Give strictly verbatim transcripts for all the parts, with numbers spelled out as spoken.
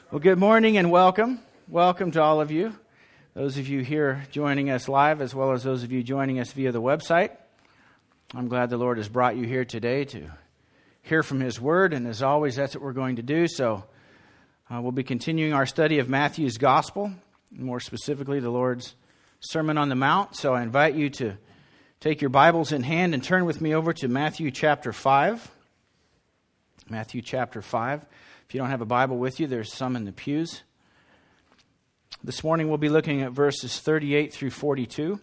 Well, good morning and welcome. Welcome to all of you. Those of you here joining us live, as well as those of you joining us via the website. I'm glad the Lord has brought you here today to hear from His Word, and as always, that's what we're going to do. So uh, we'll be continuing our study of Matthew's Gospel, more specifically the Lord's Sermon on the Mount. So I invite you to take your Bibles in hand and turn with me over to Matthew chapter five. Matthew chapter five. If you don't have a Bible with you, there's some in the pews. This morning we'll be looking at verses thirty-eight through forty-two.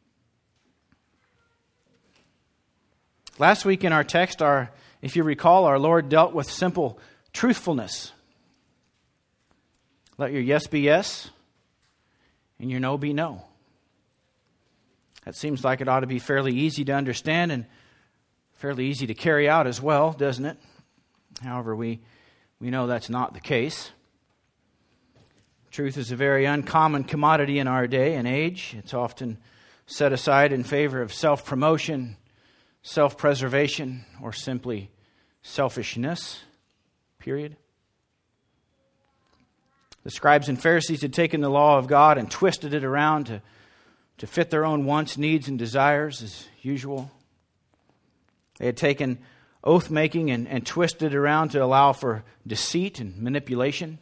Last week in our text, our, if you recall, our Lord dealt with simple truthfulness. Let your yes be yes, and your no be no. That seems like it ought to be fairly easy to understand and fairly easy to carry out as well, doesn't it? However, we, we know that's not the case. Truth is a very uncommon commodity in our day and age. It's often set aside in favor of self-promotion, self-preservation, or simply selfishness, period. The scribes and Pharisees had taken the law of God and twisted it around to, to fit their own wants, needs, and desires as usual. They had taken oath-making and, and twisted it around to allow for deceit and manipulation.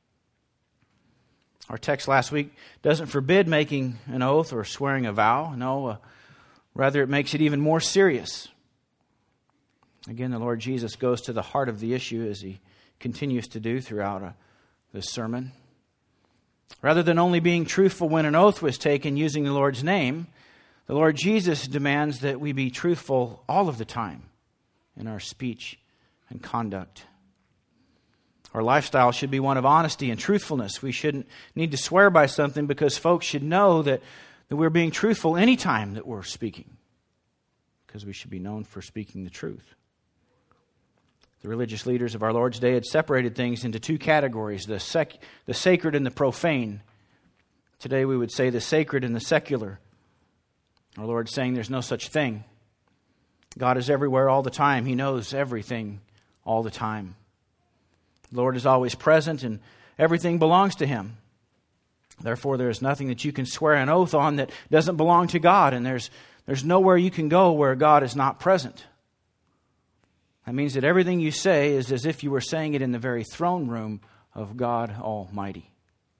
Our text last week doesn't forbid making an oath or swearing a vow. No, uh, rather it makes it even more serious. Again, the Lord Jesus goes to the heart of the issue as He continues to do throughout uh, this sermon. Rather than only being truthful when an oath was taken using the Lord's name, the Lord Jesus demands that we be truthful all of the time in our speech and conduct. Our lifestyle should be one of honesty and truthfulness. We shouldn't need to swear by something because folks should know that, that we're being truthful any time that we're speaking, because we should be known for speaking the truth. The religious leaders of our Lord's day had separated things into two categories, the sec, the sacred and the profane. Today we would say the sacred and the secular. Our Lord's saying there's no such thing. God is everywhere all the time. He knows everything all the time. The Lord is always present and everything belongs to Him. Therefore, there is nothing that you can swear an oath on that doesn't belong to God, and there's, there's nowhere you can go where God is not present. That means that everything you say is as if you were saying it in the very throne room of God Almighty.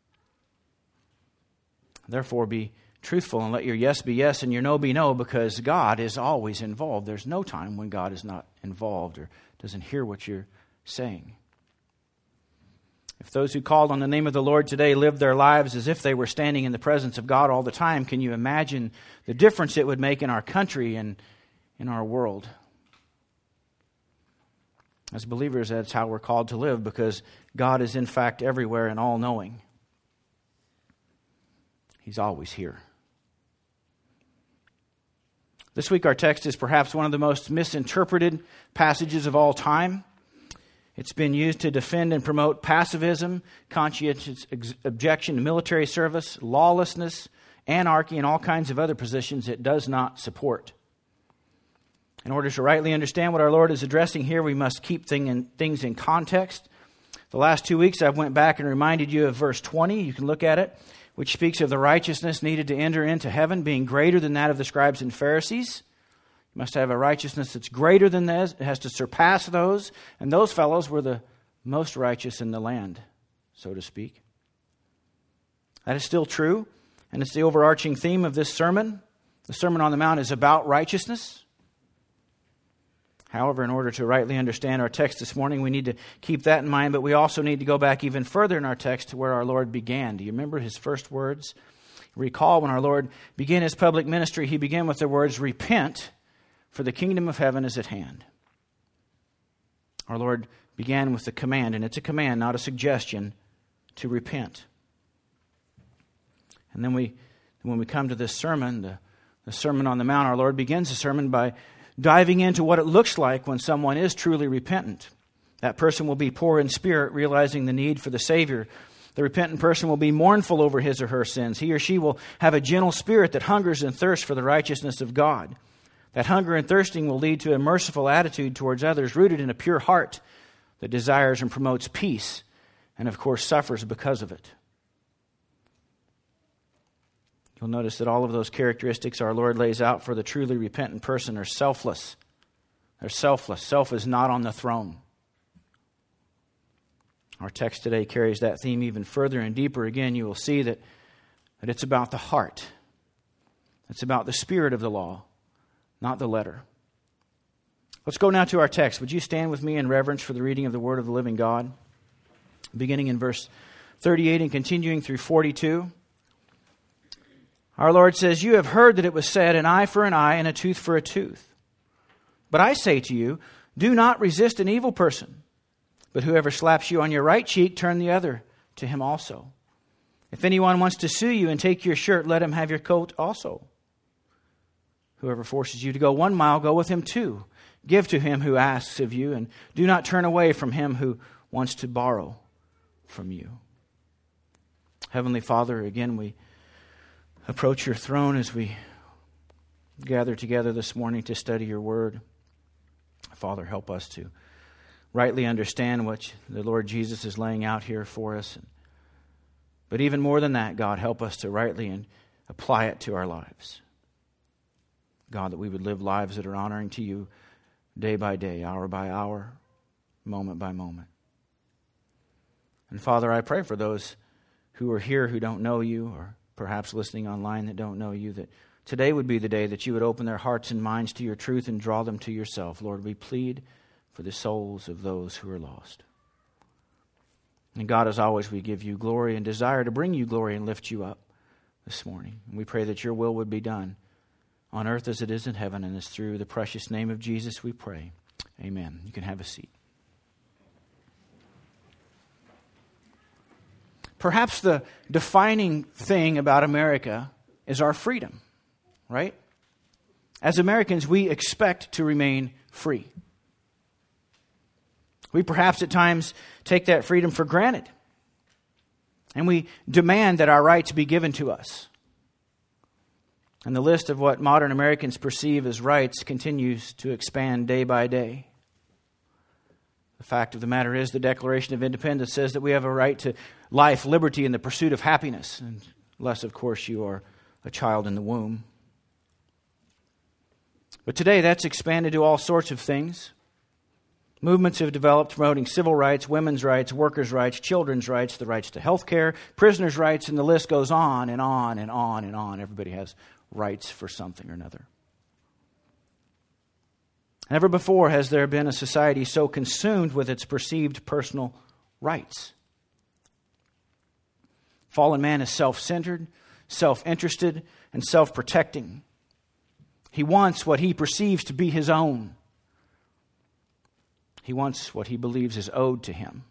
Therefore, be truthful and let your yes be yes and your no be no, because God is always involved. There's no time when God is not involved or doesn't hear what you're saying. If those who called on the name of the Lord today lived their lives as if they were standing in the presence of God all the time, can you imagine the difference it would make in our country and in our world? As believers, that's how we're called to live, because God is in fact everywhere and all-knowing. He's always here. This week our text is perhaps one of the most misinterpreted passages of all time. It's been used to defend and promote pacifism, conscientious objection to military service, lawlessness, anarchy, and all kinds of other positions it does not support. In order to rightly understand what our Lord is addressing here, we must keep thing in, things in context. The last two weeks I've went back and reminded you of verse twenty. You can look at it, which speaks of the righteousness needed to enter into heaven being greater than that of the scribes and Pharisees. You must have a righteousness that's greater than this. It has to surpass those. And those fellows were the most righteous in the land, so to speak. That is still true. And it's the overarching theme of this sermon. The Sermon on the Mount is about righteousness. However, in order to rightly understand our text this morning, we need to keep that in mind. But we also need to go back even further in our text to where our Lord began. Do you remember His first words? Recall when our Lord began His public ministry, He began with the words, "Repent, for the kingdom of heaven is at hand." Our Lord began with the command, and it's a command, not a suggestion, to repent. And then we, when we come to this sermon, the, the Sermon on the Mount, our Lord begins the sermon by diving into what it looks like when someone is truly repentant. That person will be poor in spirit, realizing the need for the Savior. The repentant person will be mournful over his or her sins. He or she will have a gentle spirit that hungers and thirsts for the righteousness of God. That hunger and thirsting will lead to a merciful attitude towards others, rooted in a pure heart that desires and promotes peace and of course suffers because of it. You'll notice that all of those characteristics our Lord lays out for the truly repentant person are selfless. They're selfless. Self is not on the throne. Our text today carries that theme even further and deeper. Again, you will see that, that it's about the heart. It's about the spirit of the law, not the letter. Let's go now to our text. Would you stand with me in reverence for the reading of the Word of the living God? Beginning in verse thirty-eight and continuing through forty-two. Our Lord says, "You have heard that it was said, an eye for an eye and a tooth for a tooth. But I say to you, do not resist an evil person. But whoever slaps you on your right cheek, turn the other to him also. If anyone wants to sue you and take your shirt, let him have your coat also. Whoever forces you to go one mile, go with him two. Give to him who asks of you, and do not turn away from him who wants to borrow from you." Heavenly Father, again we approach your throne as we gather together this morning to study your word. Father, help us to rightly understand what the Lord Jesus is laying out here for us. But even more than that, God, help us to rightly and apply it to our lives. God, that we would live lives that are honoring to you day by day, hour by hour, moment by moment. And Father, I pray for those who are here who don't know you, or perhaps listening online that don't know you, that today would be the day that you would open their hearts and minds to your truth and draw them to yourself. Lord, we plead for the souls of those who are lost. And God, as always, we give you glory and desire to bring you glory and lift you up this morning. And we pray that your will would be done on earth as it is in heaven, and it's through the precious name of Jesus we pray. Amen. You can have a seat. Perhaps the defining thing about America is our freedom, right? As Americans, we expect to remain free. We perhaps at times take that freedom for granted, and we demand that our rights be given to us. And the list of what modern Americans perceive as rights continues to expand day by day. The fact of the matter is, the Declaration of Independence says that we have a right to life, liberty, and the pursuit of happiness, unless, of course, you are a child in the womb. But today, that's expanded to all sorts of things. Movements have developed promoting civil rights, women's rights, workers' rights, children's rights, the rights to health care, prisoners' rights, and the list goes on and on and on and on. Everybody has rights for something or another. Never before has there been a society so consumed with its perceived personal rights. Fallen man is self-centered, self-interested, and self-protecting. He wants what he perceives to be his own. He wants what he believes is owed to him.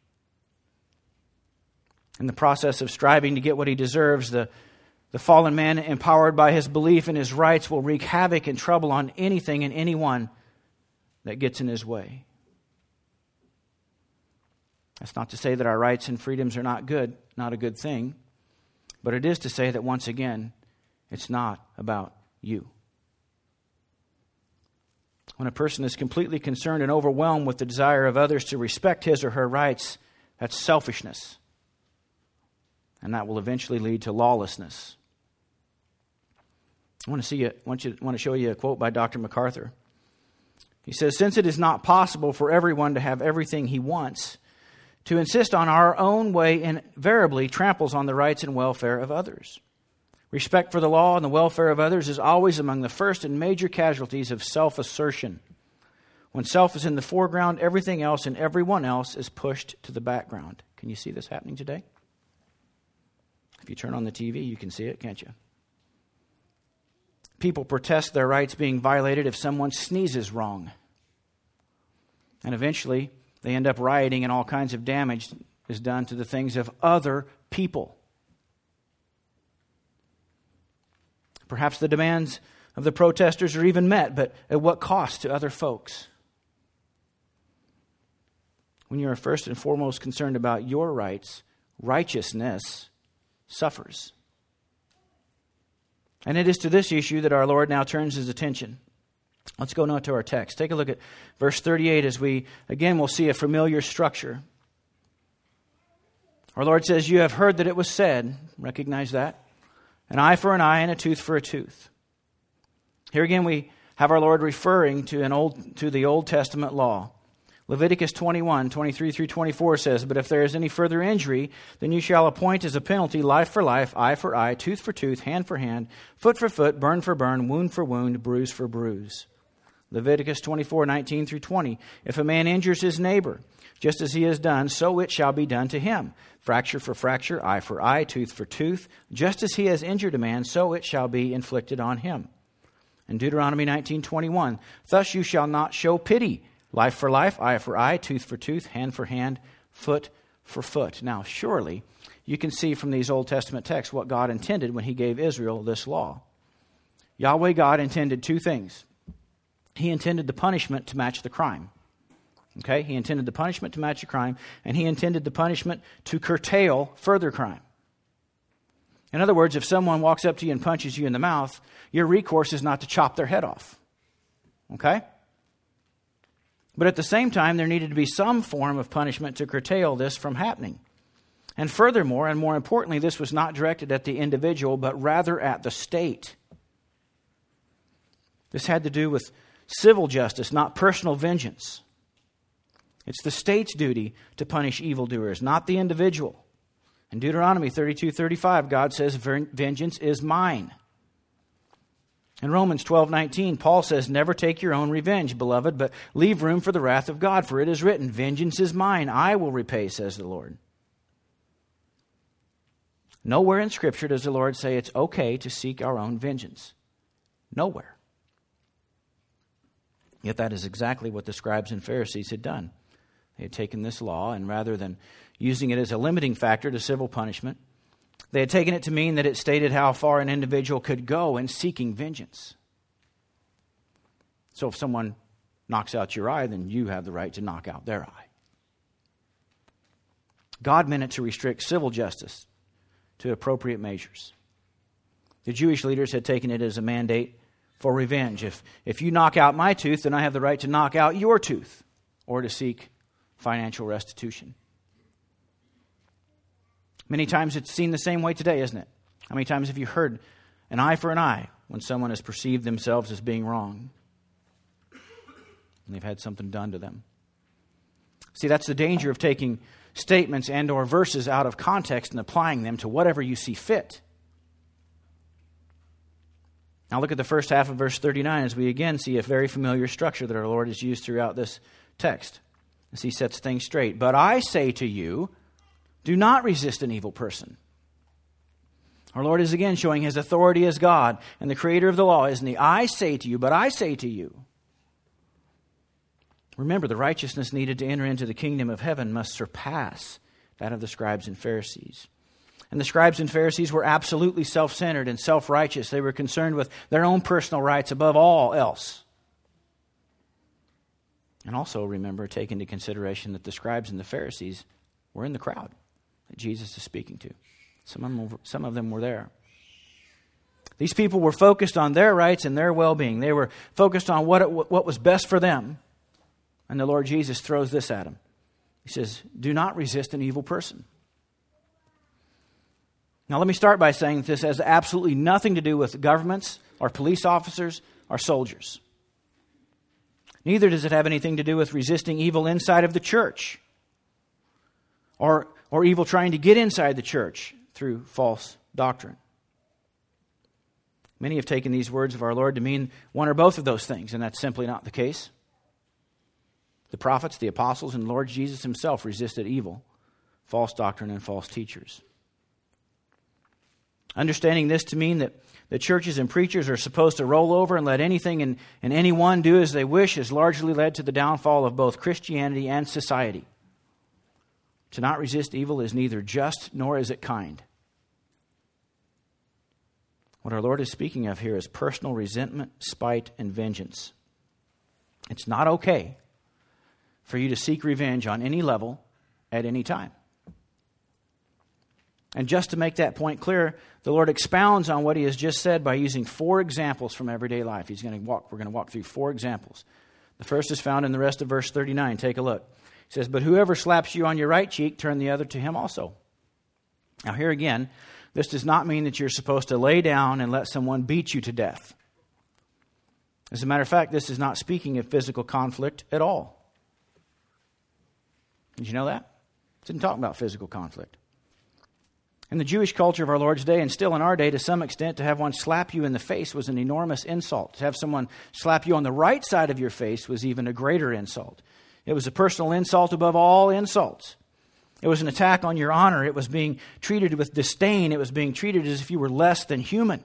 In the process of striving to get what he deserves, the, the fallen man, empowered by his belief in his rights, will wreak havoc and trouble on anything and anyone that gets in his way. That's not to say that our rights and freedoms are not good, not a good thing, but it is to say that once again, it's not about you. When a person is completely concerned and overwhelmed with the desire of others to respect his or her rights, that's selfishness. And that will eventually lead to lawlessness. I want to see you, want you, want to show you a quote by Doctor MacArthur. He says, "Since it is not possible for everyone to have everything he wants, to insist on our own way invariably tramples on the rights and welfare of others. Respect for the law and the welfare of others is always among the first and major casualties of self-assertion. When self is in the foreground, everything else and everyone else is pushed to the background." Can you see this happening today? If you turn on the T V, you can see it, can't you? People protest their rights being violated if someone sneezes wrong. And eventually, they end up rioting and all kinds of damage is done to the things of other people. Perhaps the demands of the protesters are even met, but at what cost to other folks? When you are first and foremost concerned about your rights, righteousness suffers. And it is to this issue that our Lord now turns his attention. Let's go now to our text. Take a look at verse thirty-eight as we, again, will see a familiar structure. Our Lord says, you have heard that it was said, recognize that, an eye for an eye and a tooth for a tooth. Here again we have our Lord referring to an old to the Old Testament law. Leviticus twenty-one, twenty-three through twenty-four says, but if there is any further injury, then you shall appoint as a penalty life for life, eye for eye, tooth for tooth, hand for hand, foot for foot, burn for burn, wound for wound, bruise for bruise. Leviticus twenty-four, nineteen through twenty, if a man injures his neighbor, just as he has done, so it shall be done to him. Fracture for fracture, eye for eye, tooth for tooth, just as he has injured a man, so it shall be inflicted on him. In Deuteronomy nineteen twenty-one, thus you shall not show pity, life for life, eye for eye, tooth for tooth, hand for hand, foot for foot. Now, surely you can see from these Old Testament texts what God intended when he gave Israel this law. Yahweh God intended two things. He intended the punishment to match the crime. Okay? He intended the punishment to match the crime, and he intended the punishment to curtail further crime. In other words, if someone walks up to you and punches you in the mouth, your recourse is not to chop their head off. Okay? But at the same time, there needed to be some form of punishment to curtail this from happening. And furthermore, and more importantly, this was not directed at the individual, but rather at the state. This had to do with civil justice, not personal vengeance. It's the state's duty to punish evildoers, not the individual. In Deuteronomy thirty-two thirty-five, God says, vengeance is mine. In Romans twelve nineteen, Paul says, never take your own revenge, beloved, but leave room for the wrath of God, for it is written, vengeance is mine, I will repay, says the Lord. Nowhere in Scripture does the Lord say it's okay to seek our own vengeance. Nowhere. Yet that is exactly what the scribes and Pharisees had done. They had taken this law, and rather than using it as a limiting factor to civil punishment, they had taken it to mean that it stated how far an individual could go in seeking vengeance. So if someone knocks out your eye, then you have the right to knock out their eye. God meant it to restrict civil justice to appropriate measures. The Jewish leaders had taken it as a mandate for revenge. If, if you knock out my tooth, then I have the right to knock out your tooth, or to seek financial restitution. Many times it's seen the same way today, isn't it? How many times have you heard an eye for an eye when someone has perceived themselves as being wrong and they've had something done to them? See, that's the danger of taking statements and or verses out of context and applying them to whatever you see fit. Now look at the first half of verse thirty-nine as we again see a very familiar structure that our Lord has used throughout this text as he sets things straight. But I say to you, do not resist an evil person. Our Lord is again showing his authority as God and the creator of the law, isn't he? I say to you, but I say to you. Remember, the righteousness needed to enter into the kingdom of heaven must surpass that of the scribes and Pharisees. And the scribes and Pharisees were absolutely self-centered and self-righteous. They were concerned with their own personal rights above all else. And also remember, take into consideration that the scribes and the Pharisees were in the crowd that Jesus is speaking to. Some of them were, some of them were there. These people were focused on their rights and their well-being. They were focused on what, it, what was best for them. And the Lord Jesus throws this at them. He says, do not resist an evil person. Now let me start by saying that this has absolutely nothing to do with governments or police officers or soldiers. Neither does it have anything to do with resisting evil inside of the church or, or evil trying to get inside the church through false doctrine. Many have taken these words of our Lord to mean one or both of those things, and that's simply not the case. The prophets, the apostles, and Lord Jesus himself resisted evil, false doctrine, and false teachers. Understanding this to mean that the churches and preachers are supposed to roll over and let anything and, and anyone do as they wish has largely led to the downfall of both Christianity and society. To not resist evil is neither just nor is it kind. What our Lord is speaking of here is personal resentment, spite, and vengeance. It's not okay for you to seek revenge on any level at any time. And just to make that point clear, the Lord expounds on what he has just said by using four examples from everyday life. He's going to walk, we're going to walk through four examples. The first is found in the rest of verse thirty-nine. Take a look. He says, but whoever slaps you on your right cheek, turn the other to him also. Now here again, this does not mean that you're supposed to lay down and let someone beat you to death. As a matter of fact, this is not speaking of physical conflict at all. Did you know that? It didn't talk about physical conflict. In the Jewish culture of our Lord's day, and still in our day to some extent, to have one slap you in the face was an enormous insult. To have someone slap you on the right side of your face was even a greater insult. It was a personal insult above all insults. It was an attack on your honor. It was being treated with disdain. It was being treated as if you were less than human.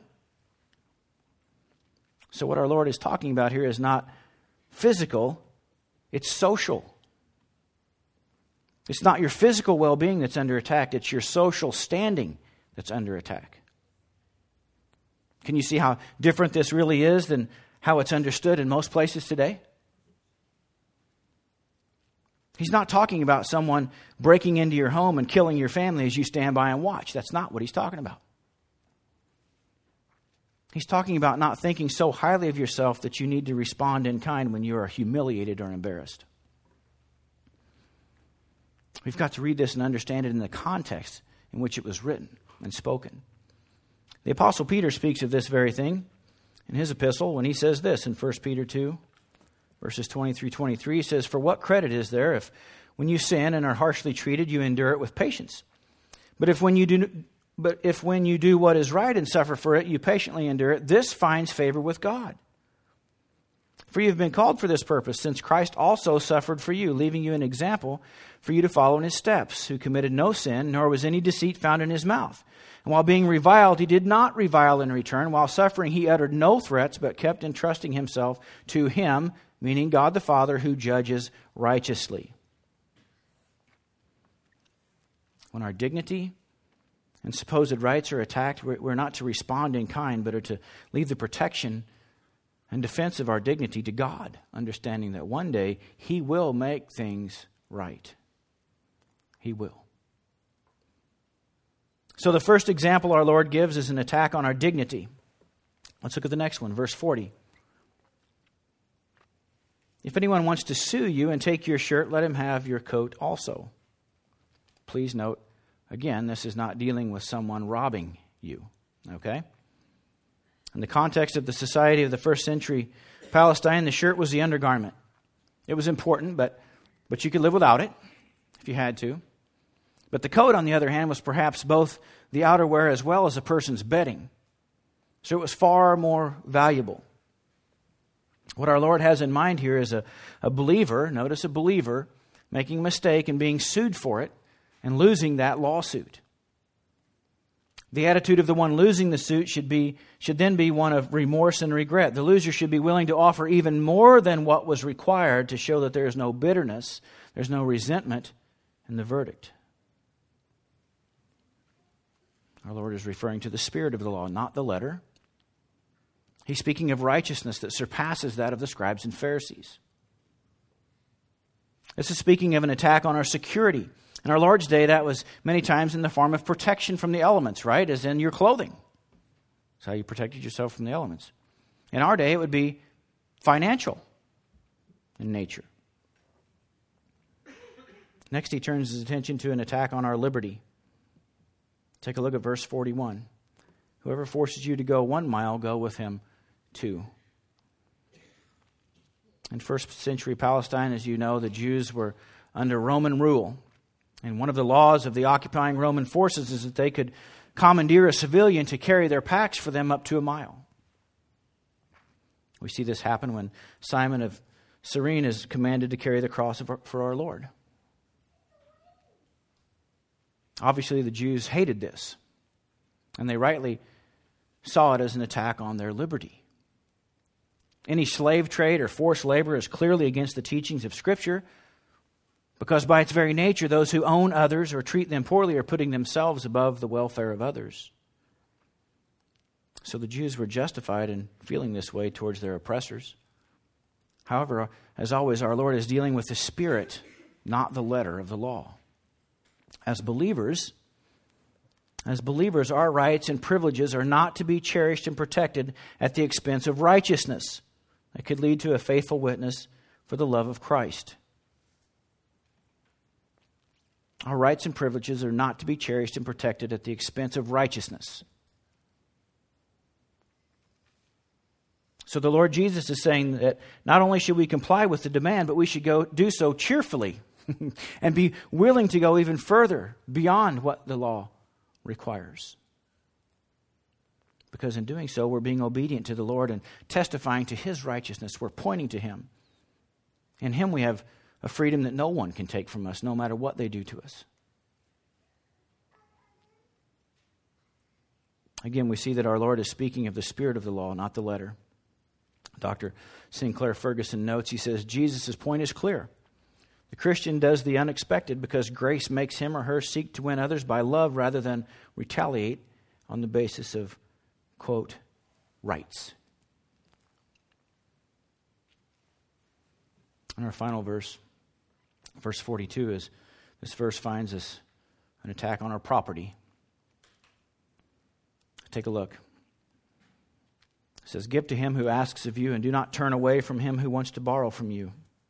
So what our Lord is talking about here is not physical, it's social. It's not your physical well-being that's under attack, it's your social standing that's under attack. Can you see how different this really is than how it's understood in most places today? He's not talking about someone breaking into your home and killing your family as you stand by and watch. That's not what he's talking about. He's talking about not thinking so highly of yourself that you need to respond in kind when you are humiliated or embarrassed. We've got to read this and understand it in the context in which it was written and spoken. The Apostle Peter speaks of this very thing in his epistle when he says this in First Peter two, verses twenty through twenty-three. He says, "For what credit is there if when you sin and are harshly treated, you endure it with patience? But if when you do, but if when you do what is right and suffer for it, you patiently endure it, this finds favor with God. For you have been called for this purpose, since Christ also suffered for you, leaving you an example for you to follow in his steps, who committed no sin, nor was any deceit found in his mouth. And while being reviled, he did not revile in return. While suffering, he uttered no threats, but kept entrusting himself to him," meaning God the Father, "who judges righteously." When our dignity and supposed rights are attacked, we're not to respond in kind, but are to leave the protection and defense of our dignity to God, understanding that one day he will make things right. He will. So the first example our Lord gives is an attack on our dignity. Let's look at the next one, verse forty. "If anyone wants to sue you and take your shirt, let him have your coat also." Please note, again, this is not dealing with someone robbing you, okay? In the context of the society of the first century Palestine, the shirt was the undergarment. It was important, but, but you could live without it if you had to. But the coat, on the other hand, was perhaps both the outerwear as well as a person's bedding. So it was far more valuable. What our Lord has in mind here is a, a believer, notice a believer, making a mistake and being sued for it and losing that lawsuit. The attitude of the one losing the suit should be should then be one of remorse and regret. The loser should be willing to offer even more than what was required to show that there is no bitterness, there's no resentment in the verdict. Our Lord is referring to the spirit of the law, not the letter. He's speaking of righteousness that surpasses that of the scribes and Pharisees. This is speaking of an attack on our security. In our Lord's day, that was many times in the form of protection from the elements, right? As in your clothing. That's how you protected yourself from the elements. In our day, it would be financial in nature. Next, he turns his attention to an attack on our liberty. Take a look at verse forty-one. "Whoever forces you to go one mile, go with him two." In first century Palestine, as you know, the Jews were under Roman rule. And one of the laws of the occupying Roman forces is that they could commandeer a civilian to carry their packs for them up to a mile. We see this happen when Simon of Cyrene is commanded to carry the cross of our, for our Lord. Obviously, the Jews hated this, and they rightly saw it as an attack on their liberty. Any slave trade or forced labor is clearly against the teachings of Scripture, because by its very nature, those who own others or treat them poorly are putting themselves above the welfare of others. So the Jews were justified in feeling this way towards their oppressors. However, as always, our Lord is dealing with the spirit, not the letter of the law. As believers, as believers, our rights and privileges are not to be cherished and protected at the expense of righteousness. That could lead to a faithful witness for the love of Christ. Our rights and privileges are not to be cherished and protected at the expense of righteousness. So the Lord Jesus is saying that not only should we comply with the demand, but we should go do so cheerfully and be willing to go even further beyond what the law requires. Because in doing so, we're being obedient to the Lord and testifying to His righteousness. We're pointing to Him. In Him we have a freedom that no one can take from us, no matter what they do to us. Again, we see that our Lord is speaking of the spirit of the law, not the letter. Doctor Sinclair Ferguson notes, he says, Jesus' point is clear. The Christian does the unexpected because grace makes him or her seek to win others by love rather than retaliate on the basis of, quote, rights. And our final verse, verse forty-two, is this verse finds us an attack on our property. Take a look. It says, give to him who asks of you, and do not turn away from him who wants to borrow from you.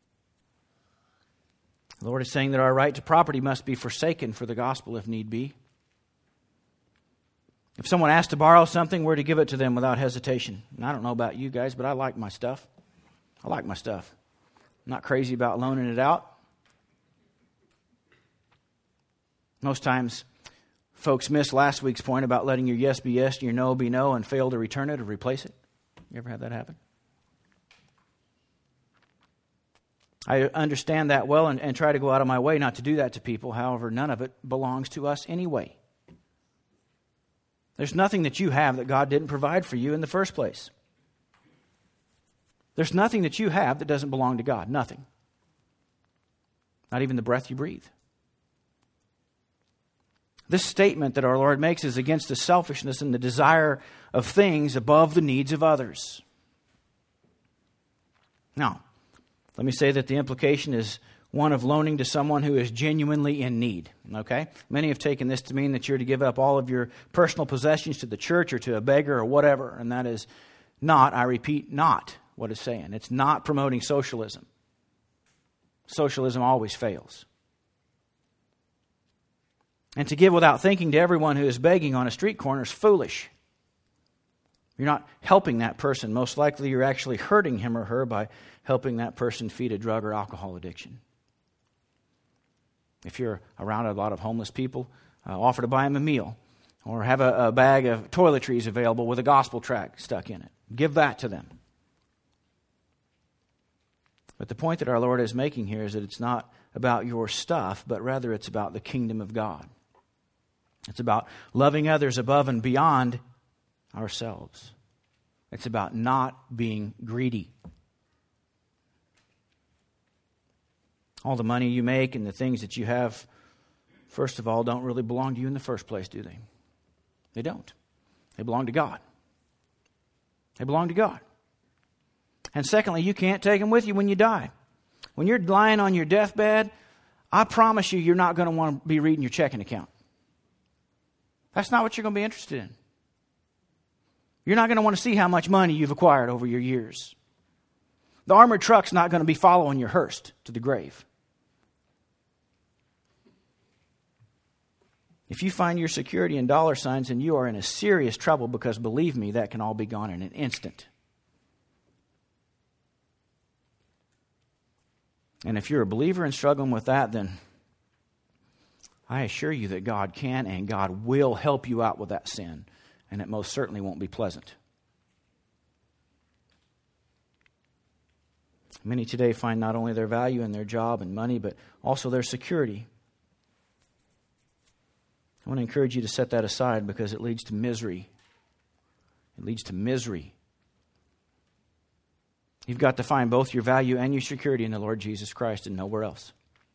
The Lord is saying that our right to property must be forsaken for the gospel if need be. If someone asks to borrow something, we're to give it to them without hesitation. And I don't know about you guys, but I like my stuff. I like my stuff. I'm not crazy about loaning it out. Most times, folks miss last week's point about letting your yes be yes and your no be no and fail to return it or replace it. You ever had that happen? I understand that well and, and try to go out of my way not to do that to people. However, none of it belongs to us anyway. There's nothing that you have that God didn't provide for you in the first place. There's nothing that you have that doesn't belong to God. Nothing. Not even the breath you breathe. This statement that our Lord makes is against the selfishness and the desire of things above the needs of others. Now, let me say that the implication is one of loaning to someone who is genuinely in need. Okay? Many have taken this to mean that you're to give up all of your personal possessions to the church or to a beggar or whatever, and that is not, I repeat, not what it's saying. It's not promoting socialism. Socialism always fails. And to give without thinking to everyone who is begging on a street corner is foolish. You're not helping that person. Most likely you're actually hurting him or her by helping that person feed a drug or alcohol addiction. If you're around a lot of homeless people, uh, offer to buy them a meal or have a, a bag of toiletries available with a gospel tract stuck in it. Give that to them. But the point that our Lord is making here is that it's not about your stuff, but rather it's about the kingdom of God. It's about loving others above and beyond ourselves. It's about not being greedy. All the money you make and the things that you have, first of all, don't really belong to you in the first place, do they? They don't. They belong to God. They belong to God. And secondly, you can't take them with you when you die. When you're lying on your deathbed, I promise you, you're not going to want to be reading your checking account. That's not what you're going to be interested in. You're not going to want to see how much money you've acquired over your years. The armored truck's not going to be following your hearse to the grave. If you find your security in dollar signs, then you are in a serious trouble because, believe me, that can all be gone in an instant. And if you're a believer and struggling with that, then I assure you that God can and God will help you out with that sin. And it most certainly won't be pleasant. Many today find not only their value in their job and money, but also their security. I want to encourage you to set that aside because it leads to misery. It leads to misery. You've got to find both your value and your security in the Lord Jesus Christ and nowhere else.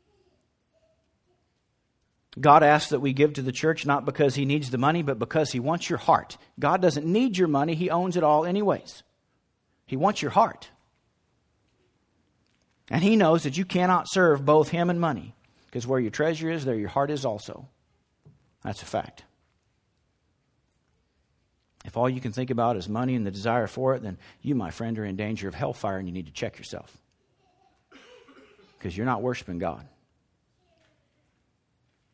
God asks that we give to the church not because He needs the money, but because He wants your heart. God doesn't need your money. He owns it all anyways. He wants your heart. And He knows that you cannot serve both Him and money, because where your treasure is, there your heart is also. That's a fact. If all you can think about is money and the desire for it, then you, my friend, are in danger of hellfire and you need to check yourself. Because you're not worshiping God.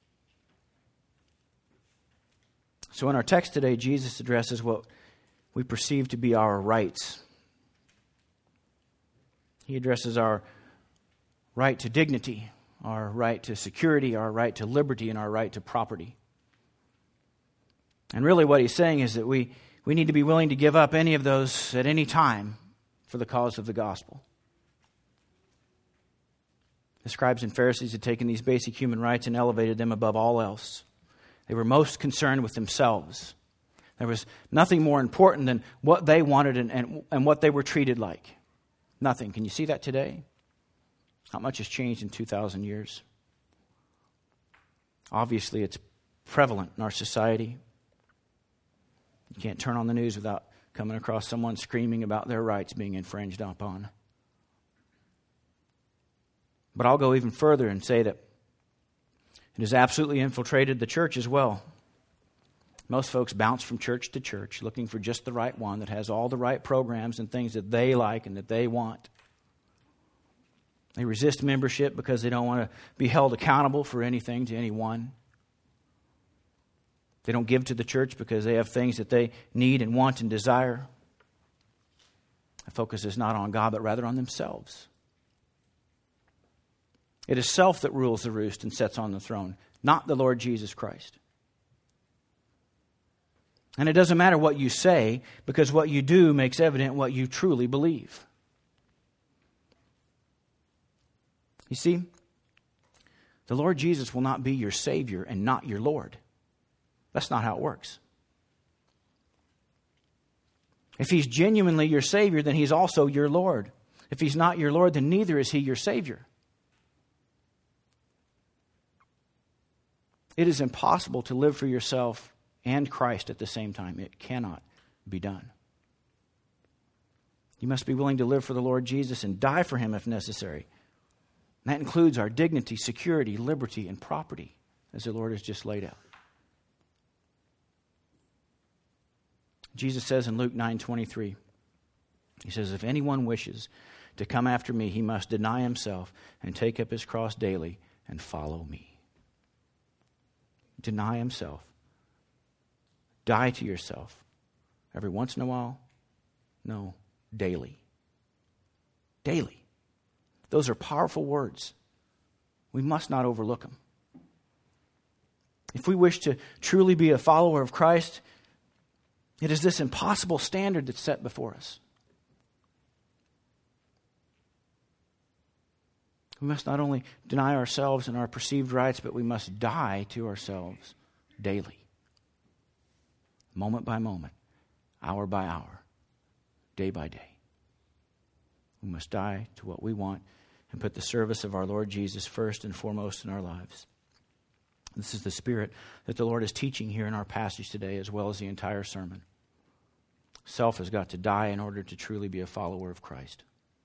So in our text today, Jesus addresses what we perceive to be our rights. He addresses our right to dignity, our right to security, our right to liberty, and our right to property. And really what he's saying is that we, we need to be willing to give up any of those at any time for the cause of the gospel. The scribes and Pharisees had taken these basic human rights and elevated them above all else. They were most concerned with themselves. There was nothing more important than what they wanted and, and, and what they were treated like. Nothing. Can you see that today? Not much has changed in two thousand years. Obviously, it's prevalent in our society. You can't turn on the news without coming across someone screaming about their rights being infringed upon. But I'll go even further and say that it has absolutely infiltrated the church as well. Most folks bounce from church to church looking for just the right one that has all the right programs and things that they like and that they want. They resist membership because they don't want to be held accountable for anything to anyone. They don't give to the church because they have things that they need and want and desire. The focus is not on God, but rather on themselves. It is self that rules the roost and sits on the throne, not the Lord Jesus Christ. And it doesn't matter what you say, because what you do makes evident what you truly believe. You see, the Lord Jesus will not be your Savior and not your Lord. That's not how it works. If He's genuinely your Savior, then He's also your Lord. If He's not your Lord, then neither is He your Savior. It is impossible to live for yourself and Christ at the same time. It cannot be done. You must be willing to live for the Lord Jesus and die for Him if necessary. And that includes our dignity, security, liberty, and property, as the Lord has just laid out. Jesus says in Luke nine twenty-three, He says, if anyone wishes to come after me, he must deny himself and take up his cross daily and follow me. Deny himself. Die to yourself. Every once in a while? No, daily. Daily. Those are powerful words. We must not overlook them. If we wish to truly be a follower of Christ, it is this impossible standard that's set before us. We must not only deny ourselves and our perceived rights, but we must die to ourselves daily. Moment by moment, hour by hour, day by day. We must die to what we want and put the service of our Lord Jesus first and foremost in our lives. This is the spirit that the Lord is teaching here in our passage today, as well as the entire sermon. Self has got to die in order to truly be a follower of Christ.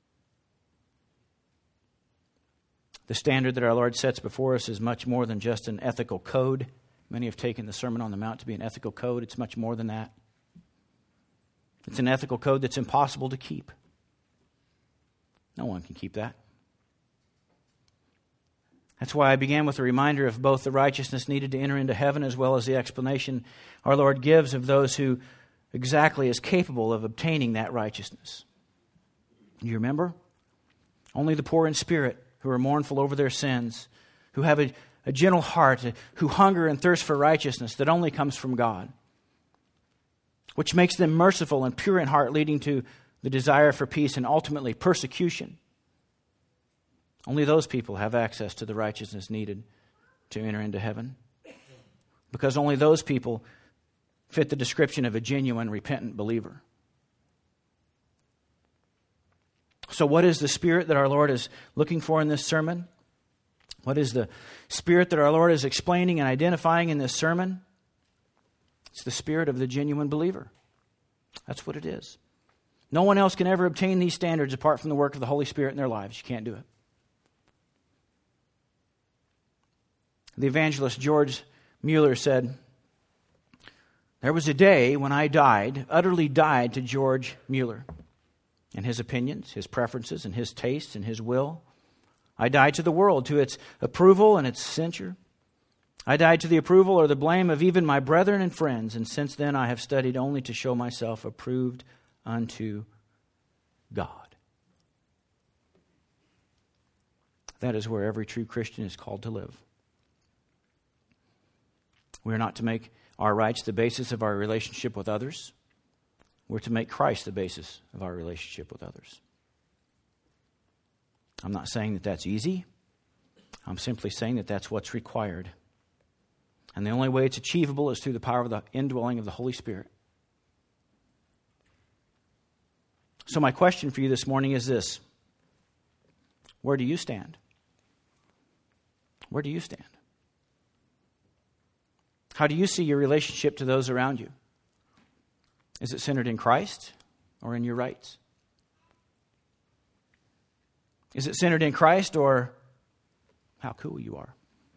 The standard that our Lord sets before us is much more than just an ethical code. Many have taken the Sermon on the Mount to be an ethical code. It's much more than that. It's an ethical code that's impossible to keep. No one can keep that. That's why I began with a reminder of both the righteousness needed to enter into heaven, as well as the explanation our Lord gives of those who exactly is capable of obtaining that righteousness. You remember? Only the poor in spirit, who are mournful over their sins, who have a, a gentle heart, who hunger and thirst for righteousness that only comes from God, which makes them merciful and pure in heart, leading to the desire for peace and ultimately persecution. Only those people have access to the righteousness needed to enter into heaven, because only those people fit the description of a genuine, repentant believer. So what is the spirit that our Lord is looking for in this sermon? What is the spirit that our Lord is explaining and identifying in this sermon? It's the spirit of the genuine believer. That's what it is. No one else can ever obtain these standards apart from the work of the Holy Spirit in their lives. You can't do it. The evangelist George Mueller said, "There was a day when I died, utterly died to George Mueller and his opinions, his preferences, and his tastes, and his will. I died to the world, to its approval and its censure. I died to the approval or the blame of even my brethren and friends, and since then I have studied only to show myself approved unto God. That is where every true Christian is called to live. We are not to make our rights the basis of our relationship with others. We're to make Christ the basis of our relationship with others. I'm not saying that that's easy. I'm simply saying that that's what's required. And the only way it's achievable is through the power of the indwelling of the Holy Spirit. So my question for you this morning is this. Where do you stand? Where do you stand? How do you see your relationship to those around you? Is it centered in Christ or in your rights? Is it centered in Christ or how cool you are?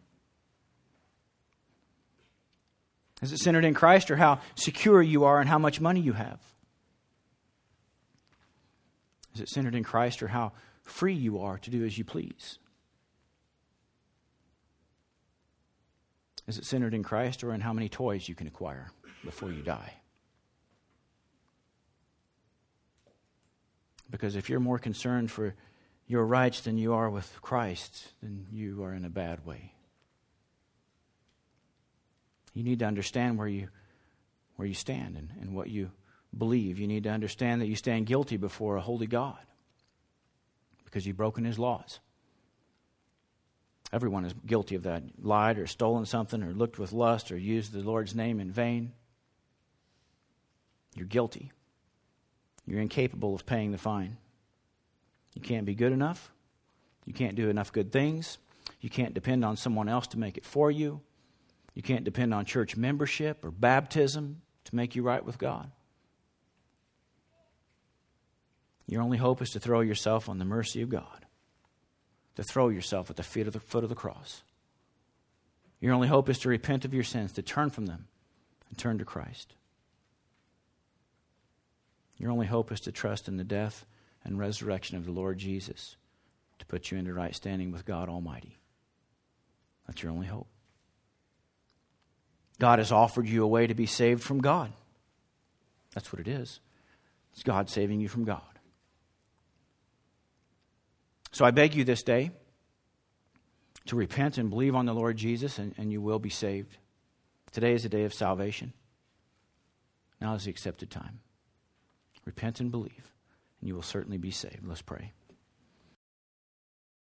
Is it centered in Christ or how secure you are and how much money you have? Is it centered in Christ or how free you are to do as you please? Is it centered in Christ or in how many toys you can acquire before you die? Because if you're more concerned for your rights than you are with Christ, then you are in a bad way. You need to understand where you where you stand and, and what you believe. You need to understand that you stand guilty before a holy God because you've broken His laws. Everyone is guilty of that. Lied or stolen something or looked with lust or used the Lord's name in vain. You're guilty. You're incapable of paying the fine. You can't be good enough. You can't do enough good things. You can't depend on someone else to make it for you. You can't depend on church membership or baptism to make you right with God. Your only hope is to throw yourself on the mercy of God, to throw yourself at the feet of the foot of the cross. Your only hope is to repent of your sins, to turn from them and turn to Christ. Your only hope is to trust in the death and resurrection of the Lord Jesus to put you into right standing with God Almighty. That's your only hope. God has offered you a way to be saved from God. That's what it is. It's God saving you from God. So I beg you this day to repent and believe on the Lord Jesus, and, and you will be saved. Today is the day of salvation. Now is the accepted time. Repent and believe, and you will certainly be saved. Let's pray.